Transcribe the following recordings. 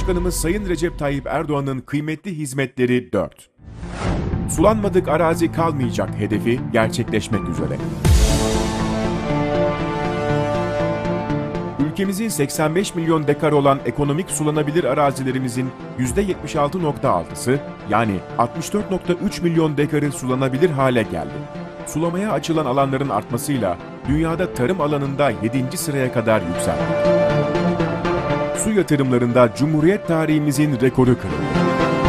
Cumhurbaşkanımız Sayın Recep Tayyip Erdoğan'ın kıymetli hizmetleri 4. Sulanmadık arazi kalmayacak hedefi gerçekleşmek üzere. Ülkemizin 85 milyon dekar olan ekonomik sulanabilir arazilerimizin %76.6'sı yani 64.3 milyon dekarı sulanabilir hale geldi. Sulamaya açılan alanların artmasıyla dünyada tarım alanında 7. sıraya kadar yükseldi. Su yatırımlarında Cumhuriyet tarihimizin rekoru kırıldı.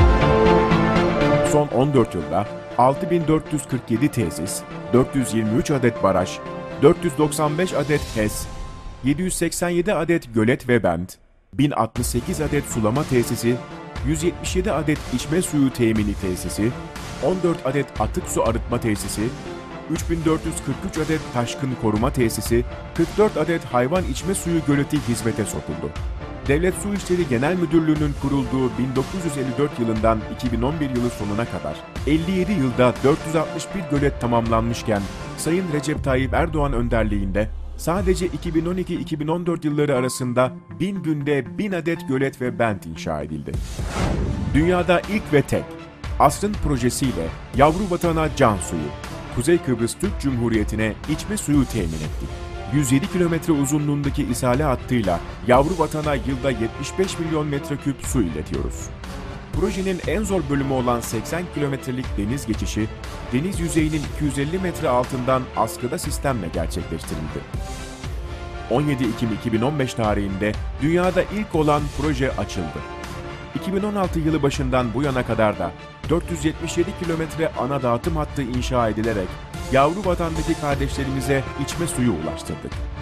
Son 14 yılda 6447 tesis, 423 adet baraj, 495 adet HES, 787 adet gölet ve bent, 1068 adet sulama tesisi, 177 adet içme suyu temini tesisi, 14 adet atık su arıtma tesisi, 3443 adet taşkın koruma tesisi, 44 adet hayvan içme suyu göleti hizmete sokuldu. Devlet Su İşleri Genel Müdürlüğü'nün kurulduğu 1954 yılından 2011 yılı sonuna kadar 57 yılda 461 gölet tamamlanmışken Sayın Recep Tayyip Erdoğan önderliğinde sadece 2012-2014 yılları arasında 1000 günde 1000 adet gölet ve bent inşa edildi. Dünyada ilk ve tek, asrın projesiyle yavru vatana can suyu, Kuzey Kıbrıs Türk Cumhuriyeti'ne içme suyu temin ettik. 107 kilometre uzunluğundaki isale hattıyla yavru vatana yılda 75 milyon metreküp su iletiyoruz. Projenin en zor bölümü olan 80 kilometrelik deniz geçişi, deniz yüzeyinin 250 metre altından askıda sistemle gerçekleştirildi. 17 Ekim 2015 tarihinde dünyada ilk olan proje açıldı. 2016 yılı başından bu yana kadar da 477 kilometre ana dağıtım hattı inşa edilerek yavru vatandaki kardeşlerimize içme suyu ulaştırdık.